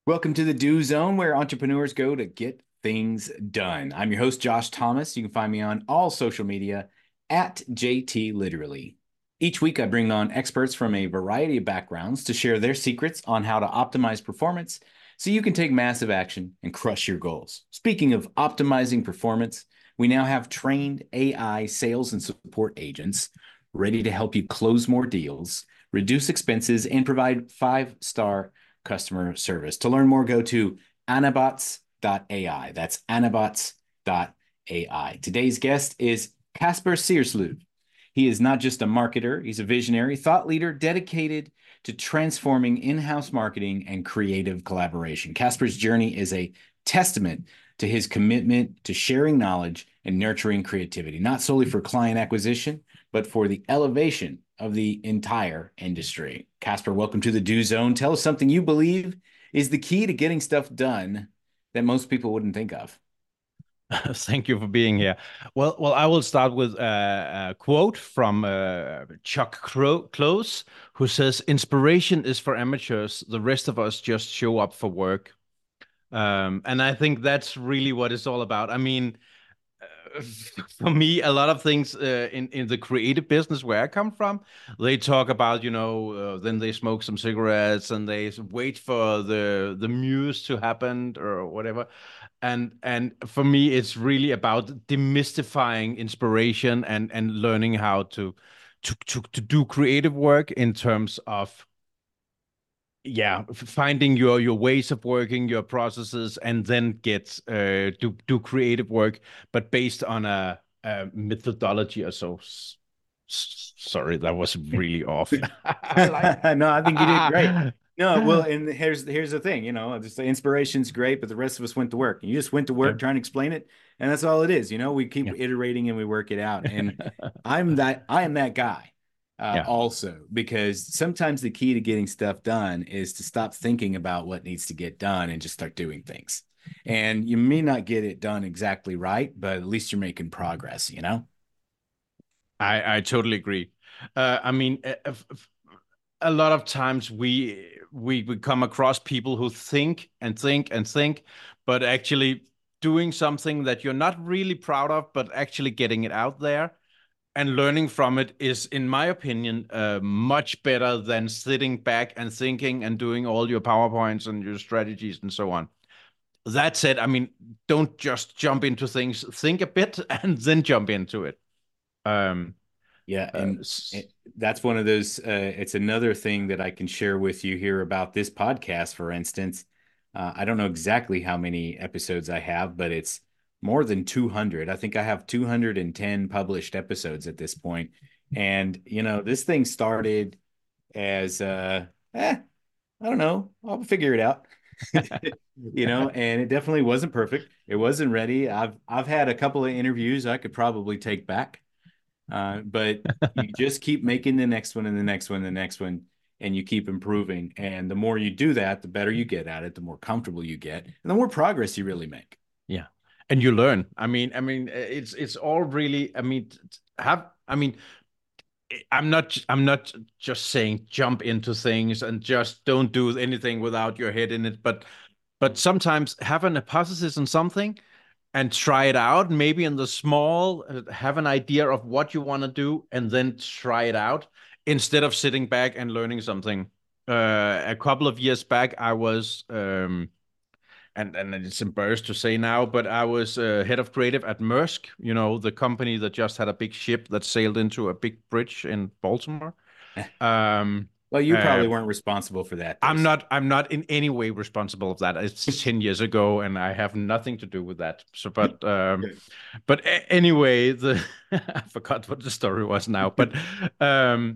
Welcome to the Do Zone, where entrepreneurs go to get things done. I'm your host, Josh Thomas. You can find me on all social media at JT Literally. Each week, I bring on experts from a variety of backgrounds to share their secrets on how to optimize performance so you can take massive action and crush your goals. Speaking of optimizing performance, we now have trained AI sales and support agents ready to help you close more deals, reduce expenses, and provide five-star customer service. To learn more, go to anabots.ai. That's anabots.ai. Today's guest is Casper Searsloo. He is not just a marketer, he's a visionary, thought leader dedicated to transforming in-house marketing and creative collaboration. Casper's journey is a testament to his commitment to sharing knowledge and nurturing creativity, not solely for client acquisition, but for the elevation of the entire industry. Casper, welcome to the Do Zone. Tell us something you believe is the key to getting stuff done that most people wouldn't think of. Thank you for being here. Well, I will start with a quote from Chuck Close, who says, "Inspiration is for amateurs. The rest of us just show up for work." And I think that's really what it's all about. I mean, for me, a lot of things in the creative business where I come from, they talk about, then they smoke some cigarettes and they wait for the muse to happen or whatever. And for me, it's really about demystifying inspiration and learning how to do creative work in terms of finding your ways of working, your processes, and then get do creative work, but based on a methodology or so. Sorry, that was really off. I like. No, I think you did great. No, well, and here's the thing, just the inspiration's great, but the rest of us went to work. And you just went to Yeah, work trying to explain it, and that's all it is. We keep yeah, iterating and we work it out. And I am that guy, yeah. also, because sometimes the key to getting stuff done is to stop thinking about what needs to get done and just start doing things. And you may not get it done exactly right, but at least you're making progress. I totally agree. I mean, a lot of times we come across people who think and think and think, but actually doing something that you're not really proud of, but actually getting it out there and learning from it is, in my opinion, much better than sitting back and thinking and doing all your PowerPoints and your strategies and so on. That said, I mean, don't just jump into things. Think a bit and then jump into it. Um, Yeah, uh, and that's one of those. It's another thing that I can share with you here about this podcast, for instance. I don't know exactly how many episodes I have, but it's more than 200. I think I have 210 published episodes at this point. And, this thing started as, I don't know, I'll figure it out. And it definitely wasn't perfect. It wasn't ready. I've had a couple of interviews I could probably take back. But you just keep making the next one and the next one and the next one, and you keep improving. And the more you do that, the better you get at it, the more comfortable you get, and the more progress you really make. Yeah, and you learn. I mean, it's all really. I mean, have. I mean, I'm not just saying jump into things and just don't do anything without your head in it, but sometimes have an hypothesis on something and try it out. Maybe in the small, have an idea of what you want to do, and then try it out instead of sitting back and learning something. A couple of years back, I was and it's embarrassed to say now, but I was head of creative at Maersk, the company that just had a big ship that sailed into a big bridge in Baltimore. Um, Well, you uh, probably weren't responsible for that, though. I'm So. not I'm not in any way responsible of that. It's 10 years ago and I have nothing to do with that. So anyway, the I forgot what the story was now, but um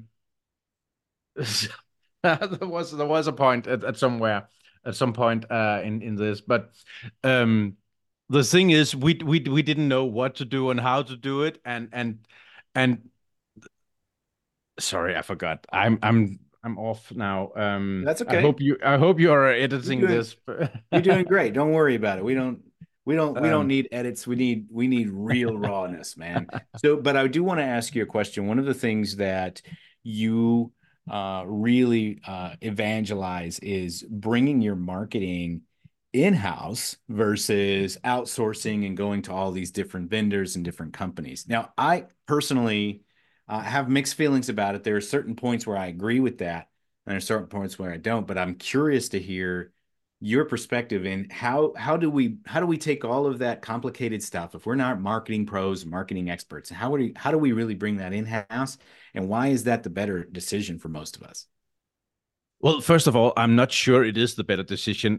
there was a point at somewhere at some point in this, but um the thing is we didn't know what to do and how to do it, and sorry, I forgot. I'm off now. That's I okay. hope you are You're editing doing this. you're doing great. Don't worry about it. We don't um, need edits. We need real rawness, man. So, but I do want to ask you a question. One of the things that you really evangelize is bringing your marketing in-house versus outsourcing and going to all these different vendors and different companies. Now, I personally have mixed feelings about it. There are certain points where I agree with that, and there are certain points where I don't. But I'm curious to hear your perspective in how do we take all of that complicated stuff if we're not marketing pros, marketing experts? How do we really bring that in-house, and why is that the better decision for most of us? Well, first of all, I'm not sure it is the better decision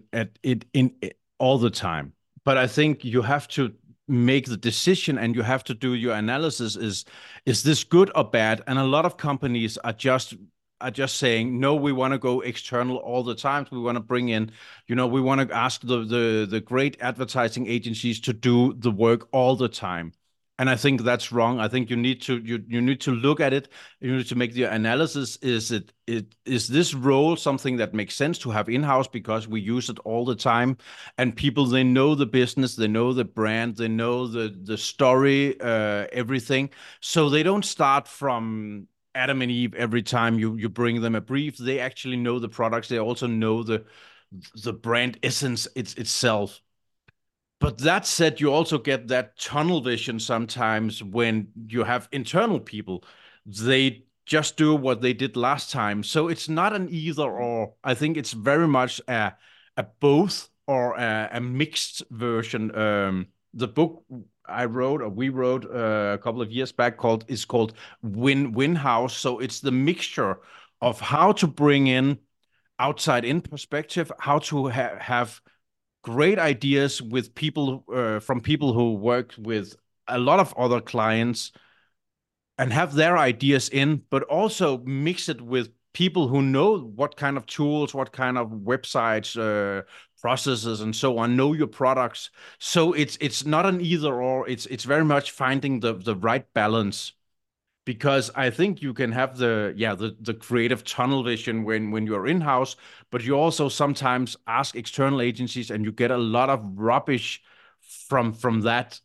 all the time, but I think you have to make the decision and you have to do your analysis. Is this good or bad? And a lot of companies are just saying no. We want to go external all the time. We want to bring in, we want to ask the great advertising agencies to do the work all the time. And I think that's wrong. I think you need to look at it. You need to make the analysis. Is this role something that makes sense to have in-house because we use it all the time, and people, they know the business, they know the brand, they know the story, everything. So they don't start from Adam and Eve every time you bring them a brief. They actually know the products. They also know the brand essence itself. But that said, you also get that tunnel vision sometimes when you have internal people. They just do what they did last time. So it's not an either or. I think it's very much a both or a mixed version. The book I wrote or we wrote a couple of years back is called Win House. So it's the mixture of how to bring in outside in perspective, how to have great ideas with people from people who work with a lot of other clients and have their ideas in, but also mix it with people who know what kind of tools, what kind of websites, processes, and so on, know your products. So it's not an either or. It's very much finding the right balance, because I think you can have the creative tunnel vision when you're in house, but you also sometimes ask external agencies and you get a lot of rubbish from that.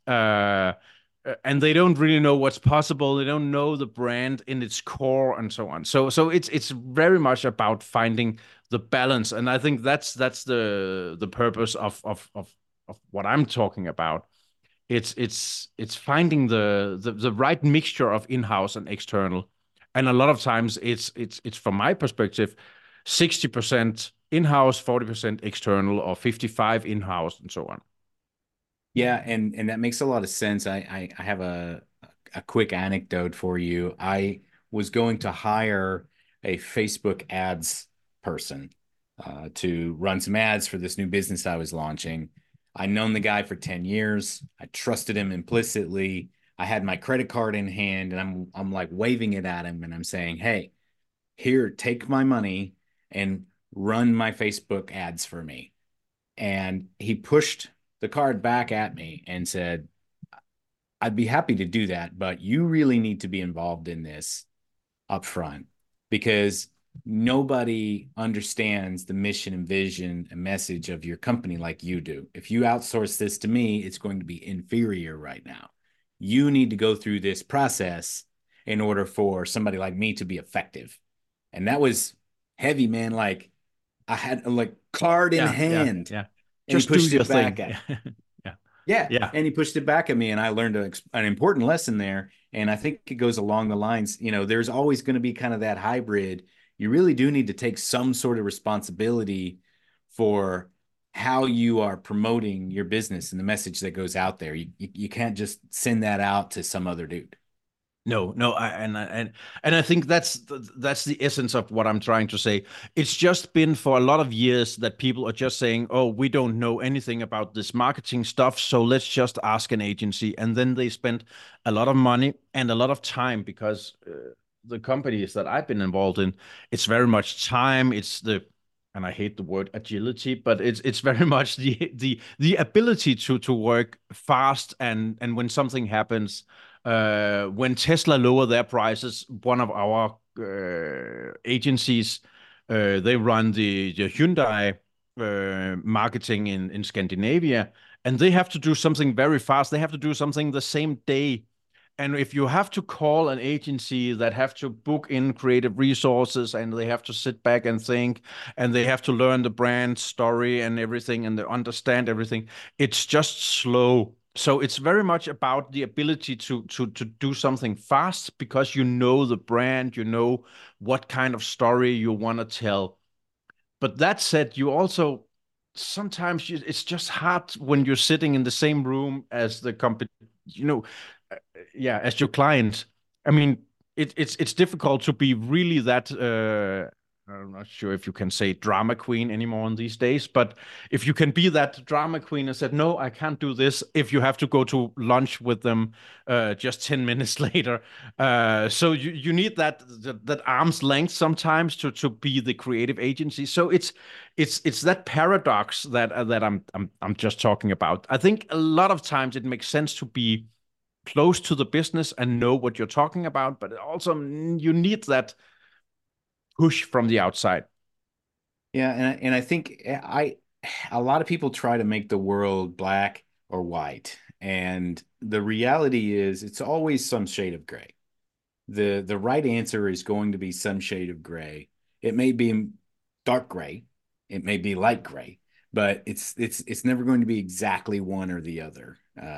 And they don't really know what's possible. They don't know the brand in its core and so on. So it's very much about finding the balance, and I think that's the purpose of what I'm talking about. It's finding the right mixture of in-house and external. And a lot of times it's from my perspective 60% in-house, 40% external, or 55 in-house, and so on. Yeah, and that makes a lot of sense. I have a quick anecdote for you. I was going to hire a Facebook ads person to run some ads for this new business I was launching. I'd known the guy for 10 years. I trusted him implicitly. I had my credit card in hand and I'm like waving it at him and I'm saying, "Hey, here, take my money and run my Facebook ads for me." And he pushed the card back at me and said, "I'd be happy to do that, but you really need to be involved in this up front because nobody understands the mission and vision and message of your company like you do. If you outsource this to me, it's going to be inferior right now. You need to go through this process in order for somebody like me to be effective." And that was heavy, man. Like I had like card in Yeah, yeah, hand yeah. and he Just do pushed your it back thing. at Yeah, yeah, yeah. and he pushed it back at me, and I learned an important lesson there. And I think it goes along the lines, there's always going to be kind of that hybrid. You really do need to take some sort of responsibility for how you are promoting your business and the message that goes out there. You can't just send that out to some other dude. No, no, and I think that's the essence of what I'm trying to say. It's just been for a lot of years that people are just saying, "Oh, we don't know anything about this marketing stuff, so let's just ask an agency." And then they spend a lot of money and a lot of time because the companies that I've been involved in, it's very much time. And I hate the word agility, but it's very much the ability to work fast, and when something happens, when Tesla lower their prices, one of our agencies, they run the Hyundai marketing in Scandinavia, and they have to do something very fast. They have to do something the same day, And if you have to call an agency that have to book in creative resources and they have to sit back and think and they have to learn the brand story and everything and they understand everything, it's just slow. So it's very much about the ability to do something fast because you know the brand, you know what kind of story you want to tell. But that said, you also sometimes it's just hard when you're sitting in the same room as the company, you know, yeah, as your client. I mean, it's difficult to be really that. I'm not sure if you can say drama queen anymore in these days, but if you can be that drama queen and said, no, I can't do this, if you have to go to lunch with them just 10 minutes later. So you need that arm's length sometimes to be the creative agency. So it's that paradox that I'm just talking about. I think a lot of times it makes sense to be close to the business and know what you're talking about, but also you need that push from the outside. Yeah, and I think a lot of people try to make the world black or white, and the reality is it's always some shade of gray. The right answer is going to be some shade of gray. It may be dark gray, it may be light gray, but it's never going to be exactly one or the other.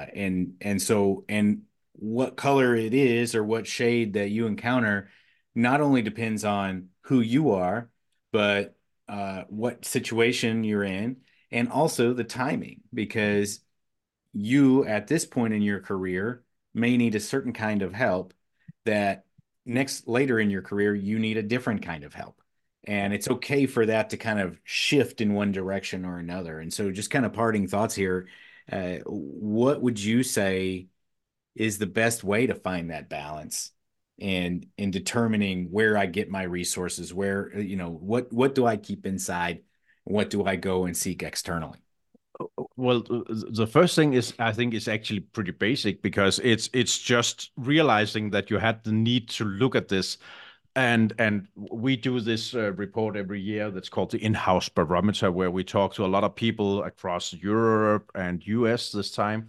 And what color it is or what shade that you encounter not only depends on who you are, but what situation you're in, and also the timing, because you at this point in your career may need a certain kind of help that next later in your career you need a different kind of help, and it's okay for that to kind of shift in one direction or another. And so just kind of parting thoughts here, what would you say is the best way to find that balance and in determining where I get my resources, where what do I keep inside, what do I go and seek externally? Well, the first thing is I think is actually pretty basic because it's just realizing that you had the need to look at this. And we do this report every year that's called the in-house barometer, where we talk to a lot of people across Europe and US this time,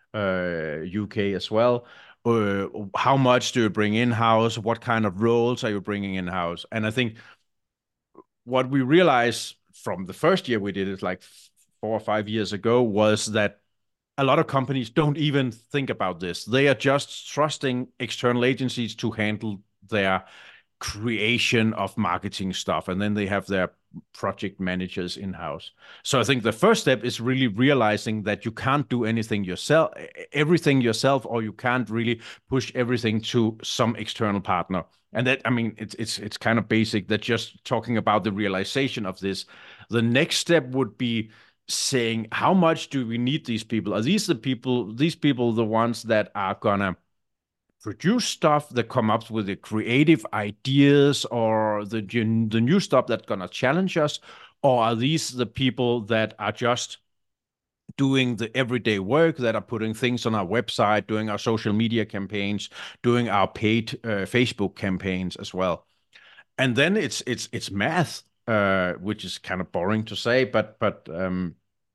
UK as well. How much do you bring in-house? What kind of roles are you bringing in-house? And I think what we realized from the first year we did it, like 4 or 5 years ago, was that a lot of companies don't even think about this. They are just trusting external agencies to handle their creation of marketing stuff, and then they have their project managers in house. So I think the first step is really realizing that you can't do everything yourself, or you can't really push everything to some external partner. And that, I mean, it's kind of basic. That just talking about the realization of this. The next step would be saying, how much do we need these people? Are these people the ones that are gonna produce stuff, that come up with the creative ideas or the new stuff that's gonna challenge us, or are these the people that are just doing the everyday work, that are putting things on our website, doing our social media campaigns, doing our paid Facebook campaigns as well? And then it's math, which is kind of boring to say, but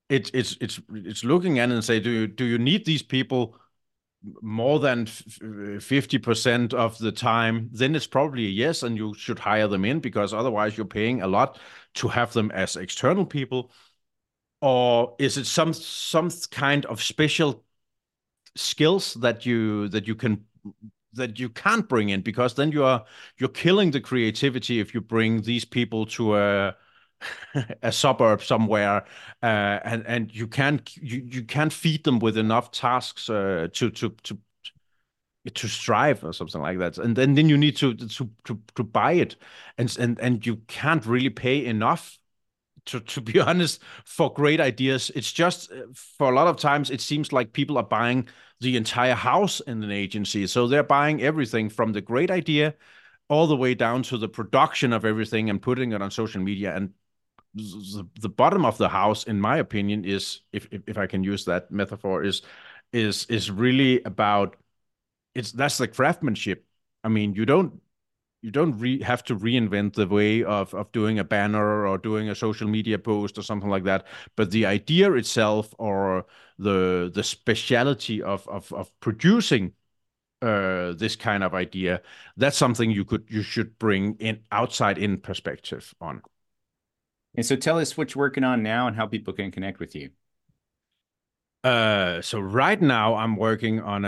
it's looking at it and say, do you need these people more than 50% of the time? Then it's probably a yes, and you should hire them in, because otherwise you're paying a lot to have them as external people. Or is it some kind of special skills that you can't bring in, because then you're killing the creativity if you bring these people to a suburb somewhere, and you can't feed them with enough tasks to strive or something like that. And then you need to buy it, and you can't really pay enough to be honest, for great ideas. It's just for a lot of times it seems like people are buying the entire house in an agency. So they're buying everything from the great idea all the way down to the production of everything and putting it on social media. And the bottom of the house, in my opinion, is, if I can use that metaphor, is really about, that's the craftsmanship. I mean, you don't have to reinvent the way of doing a banner or doing a social media post or something like that, but the idea itself, or the speciality of producing this kind of idea, that's something you should bring in outside in perspective on. And so tell us what you're working on now and how people can connect with you. So right now I'm working on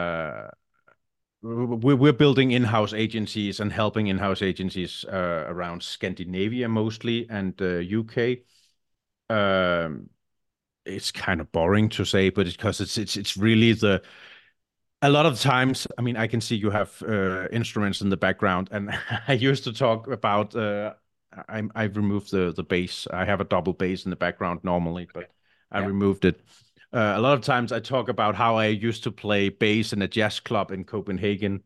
we're building in-house agencies and helping in-house agencies around Scandinavia mostly and UK. Um, it's kind of boring to say, but it's because it's really the a lot of times. I mean, I can see you have instruments in the background, and I used to talk about. I've removed the bass. I have a double bass in the background normally, but I Yeah. removed it. A lot of times I talk about how I used to play bass in a jazz club in Copenhagen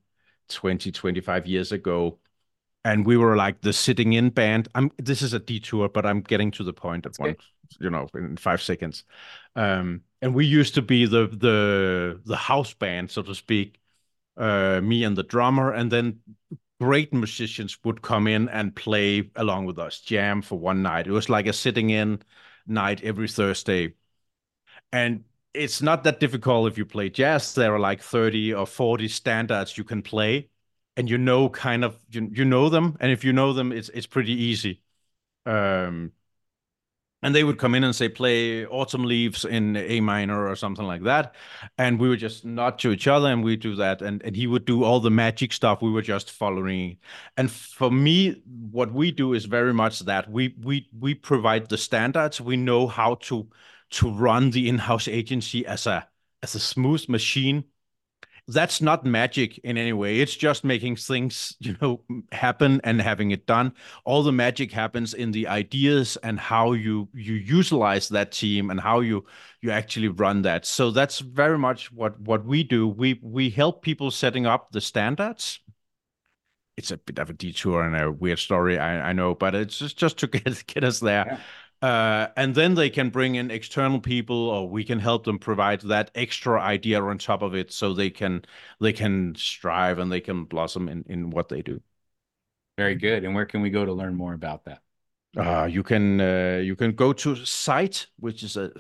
25 years ago. And we were like the sitting in band. This is a detour, but I'm getting to the point at That's good. in 5 seconds. And we used to be the house band, so to speak, me and the drummer, and then great musicians would come in and play along with us, jam for one night. It was like a sitting in night every Thursday. And it's not that difficult if you play jazz. There are like 30 or 40 standards you can play, and you know them. And if you know them, it's pretty easy. Um, and they would come in and say, play Autumn Leaves in A minor or something like that. And we would just nod to each other and we do that. And he would do all the magic stuff. We were just following. And for me, what we do is very much that we provide the standards. We know how to run the in-house agency as a smooth machine. That's not magic in any way. It's just making things, happen and having it done. All the magic happens in the ideas and how you utilize that team and how you actually run that. So that's very much what we do. We help people setting up the standards. It's a bit of a detour and a weird story, I know, but it's just to get us there. Yeah. And then they can bring in external people, or we can help them provide that extra idea on top of it, so they can strive and they can blossom in what they do. Very good. And where can we go to learn more about that? You can go to site, which is a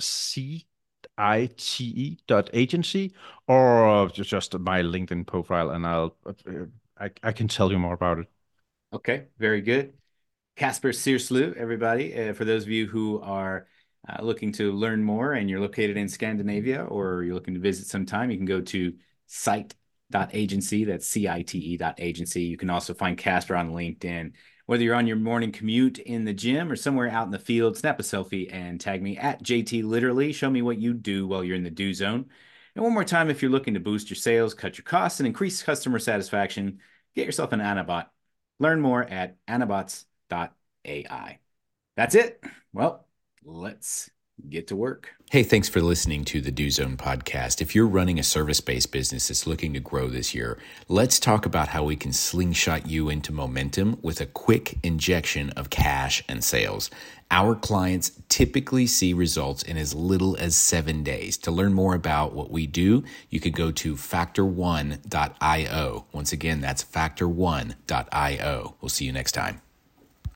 CITE.agency, or just my LinkedIn profile, and I can tell you more about it. Okay, very good. Casper Searslew, everybody. For those of you who are looking to learn more and you're located in Scandinavia or you're looking to visit sometime, you can go to site.agency. That's CITE.agency. You can also find Casper on LinkedIn. Whether you're on your morning commute in the gym or somewhere out in the field, snap a selfie and tag me at JT Literally. Show me what you do while you're in the do zone. And one more time, if you're looking to boost your sales, cut your costs, and increase customer satisfaction, get yourself an Anabot. Learn more at anabots.ai. That's it. Well, let's get to work. Hey, thanks for listening to the Do Zone podcast. If you're running a service-based business that's looking to grow this year, let's talk about how we can slingshot you into momentum with a quick injection of cash and sales. Our clients typically see results in as little as 7 days. To learn more about what we do, you could go to factor1.io. Once again, that's factor1.io. We'll see you next time.